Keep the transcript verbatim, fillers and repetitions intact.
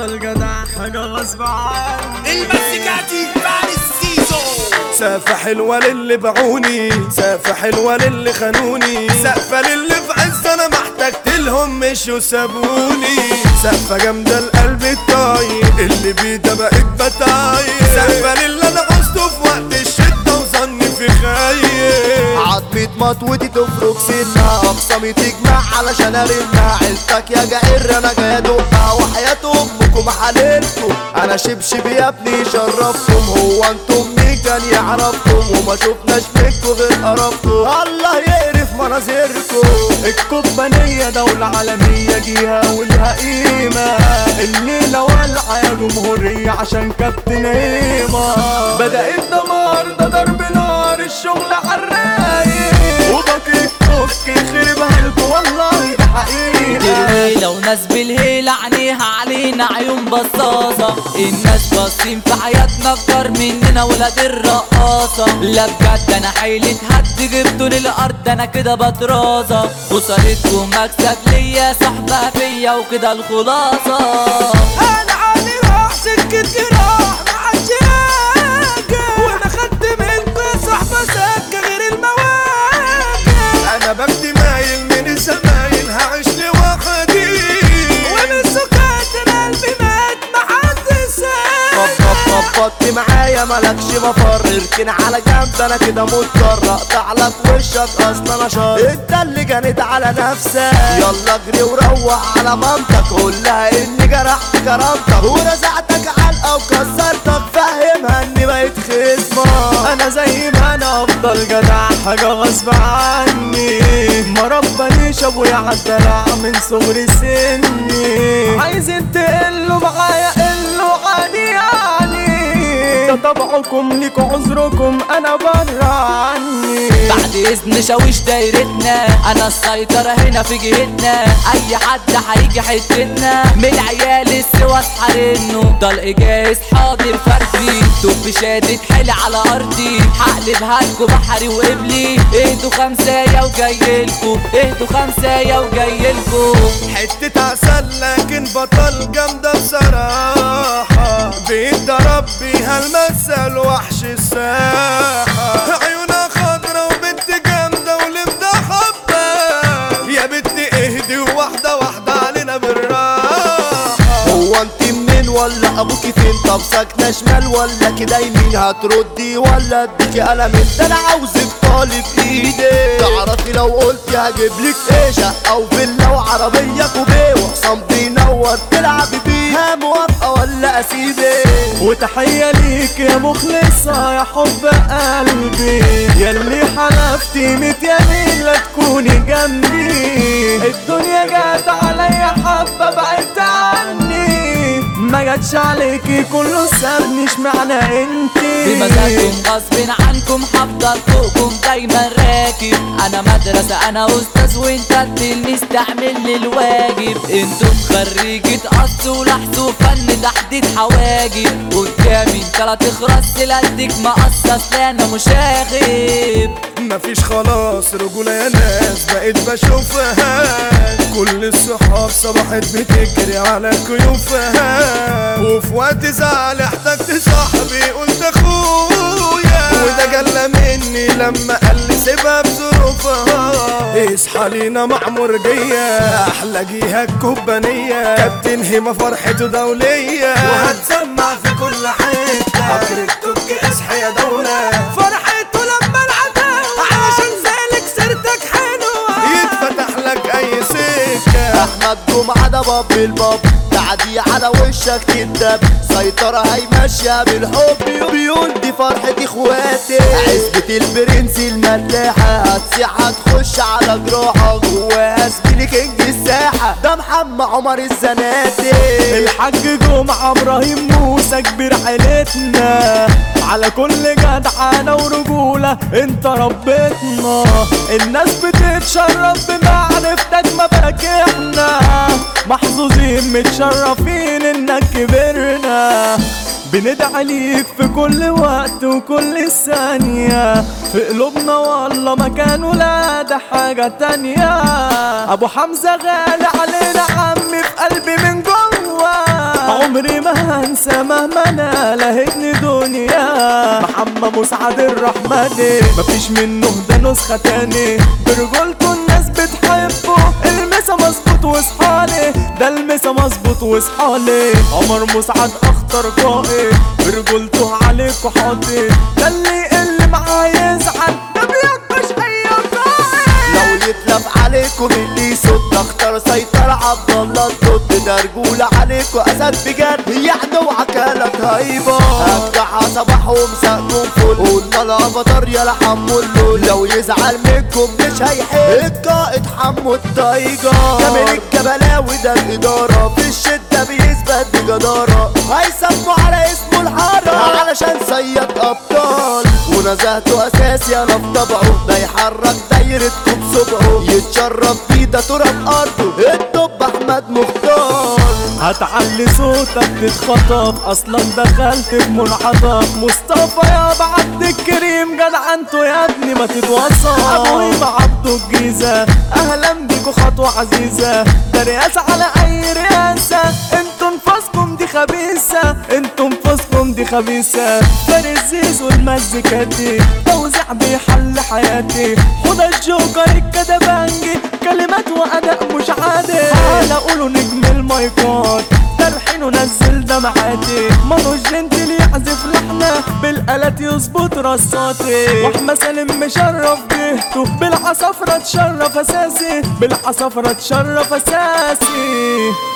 افضل جدع حاجة غصب عني. المزيكاتي فارس سيزو. سقفة حلوة للي باعوني، سقفة حلوة للي خانوني، سقفة للي في عز انا ما احتجت لهم مشوا سابوني، سقفة جامدة القلب الطاير اللي بيه ده بقيت بتاير، سقفة للي انا عوزته في وقت الشدة وظني في خير. عضمة مطوتي تفرق سنها، اقسامي تجمع علشان ارمها، عيلتك يا جعير انا جاي ادقها، وحياة امكم حللتم انا شبشب يا ابني شرفتم، هو انتم مين كان يعرفكم وما شفناش منكم غير قرفتم، الله يقرف مناظركم. الكوبانية دولة عالمية جيها ولها قيمة، الليلة والعة يا جمهورية عشان كابتن هيمة. بدأ الدمار ده ضرب نار، الشغل عالرايق وباقي فك خربها لكم والله ده حقيقة. الليلة وناس بالهيلة عينيها علينا عيون بصاصة، الناس باصين في حياتنا اكتر مننا ولاد الرقاصة. لا بجد انا حيلة هد جبتوا للارض انا كده بطرازة، خسارتكم مكسب ليا صحبة فيا وكده الخلاصة. انا عالي راح سكة جراح معادش راجع، وانا خدت منكم صحبة سكة غير المواجع. انا ببدي مايل من الزمايل هعيش لوحدي، ومن سكات انا قلبي مات محدش ساب. خبطت معايا مالكش مفر، اركن على جنب انا كده مضطر اقطع لك وشك اصلا انا شر، انت اللي جنيت على نفسك، يلا اجري وروح على مامتك قول لها اني جرحت كرامتك ورزعتك علقه وكسرتك، فهمها اني بقيت خصمك. انا زي ما انا افضل جدع حاجة غصب عني، ما ربانيش ابويا عالدلع من صغر سني، عايزين تقلوا معايا قلوا عني يعني، ده طبعكم ليكوا عذركم انا برا عني. بعد اذن شاويش دايرتنا انا السيطرة هنا في جهتنا، اي حد هيجي حتتنا من العيال السواس حارنه، طلق جاهز حاضر فردي توب شادد حيل على ارضي، هقلبها لكوا بحري وقبلي، اهدوا خمسايا وجايلكوا، اهدوا خمسايا وجايلكوا. حتة عسل لكن بطل جامدة بصراحة، بيتضرب بيها المثل وحش الساحة، عيونها خضرا وبنت جامدة ولبدة حبة، يا بنت اهدي وواحدة واحدة علينا بالراحة. هو انت منين ولا ابوكي فين؟ طب ساكنه شمال ولا كده يمين؟ هتردي ولا اديكي قلم؟ انت انا عاوزك طالب ايدي، تعرفي لو قلت هجيبلك ايه، شقه وفيلا وعربيه كوبيه وحصان بينور تلعبي بيه، ها موافقه ولا اسيبك؟ وتحية ليك يا مخلصة يا حب قلبي، ياللي حلفتي ميت يمين لا تكوني جنبي، الدنيا جات عليا حبة بعدت عني، ما جاتش عليكي كله سابني اشمعنى انتي؟ بمزاجكم غصب عنكم هفضل فوقكم دايما راكب، انا مدرسة انا استاذ وانت التلميذ تعمل لي الواجب، انتم خريجة قص ولحظ وفن تحديد حواجب، قدامي انت لا تخرس لقدك مقصص لا انا مشاغب. مفيش خلاص رجولة يا ناس بقيت بشوفها، كل الصحاب صبحت بتجري على كيوفها، وفي وقت زعل احتجت صاحبي قلت اخويا، وده جلى مني لما قال لي سيبها بظروفها، اصحى لينا معمر جية احلى جيها الكوبانية، كابتن هيما فرحته دولية وهتسمع في كل حتة، عبر التوك اصحى يا دولة فرحته لما العداوة علشان ذلك سيرتك حلوة، يتفتح لك اي سكة. احمد جمعة ده باب الباب، تعدي على وشك تندب، سيطرة هيمشيها بالحب، بيقول دي فرحة اخواتي، عزبة البرنس الملاحة هتسيح هتخش على جراحة، جواها زميلي كينج الساحة ده محمد عمر الزناتي، الحاج جمعة ابراهيم موسى كبير عيلتنا، على كل جدعانة ورجولة انت ربتنا، الناس بتتشرف بمعرفتك ما احنا محظوظين متشرفين انك كبرنا، بندعي ليك في كل وقت وكل ثانية، في قلوبنا والله مكان ولا ده حاجة تانية، ابو حمزة غالي علينا عمي في قلبي من جوه، عمري ما هنسى مهما انا لهتني دنيا محمد مسعد الرحمني مفيش منه ده نسخة تاني برجولته الناس بتحبه المسا مظبوط واصحالي ده المسا مظبوط واصحالي عمر مسعد اخطر قائد برجولته عليكوا حاطط ده اللي يقل معاه يزعل ده بيكبش اي قائد لو يتلف عليكم اللي يصد اختار سيطر عبد الله الضد ده رجولة عليكم اسد بجد يعني وعكالك هيبة افتحها صباح ومساكم فل قلنا الافاتار يا حمو اللول لو يزعل منكم مش هيحل القائد حمو الطايجة كامل الجبلاوي ده الادارة في الشدة بيثبت بجدارة هيسموا على اسمه الحارة علشان صياد ابطال ونزهته اساسي انا في طبعه ده يحرك دايرتكم بصبعه يتشرف بيه ده تراب ارضه الدب احمد مختار هتعلي صوتك تتخطف اصلا دخلت في منعطف مصطفى يا عبد الكريم جدع انتوا يا ابني ما تتوصف ابوي عبده الجيزه اهلا بيكوا خطوه عزيزه ده رئاسه على اي رئاسه انتوا انفاسكم دي خبيثه انتوا انفاسكم دي خبيثه فارس زيزو المزيكاتي توزيع بيحل حياتي خد الجوكر الكدبانجي كلمات واداء مش عادي تعالى قولوا نجم المايكات ترحين ونزل دمعاتي مانو جنتل يعزف لحنه بالالات يظبط رصاتي واحمد سالم مشرف جهته بالعصفرة تشرف اساسي بالعصفرة تشرف اساسي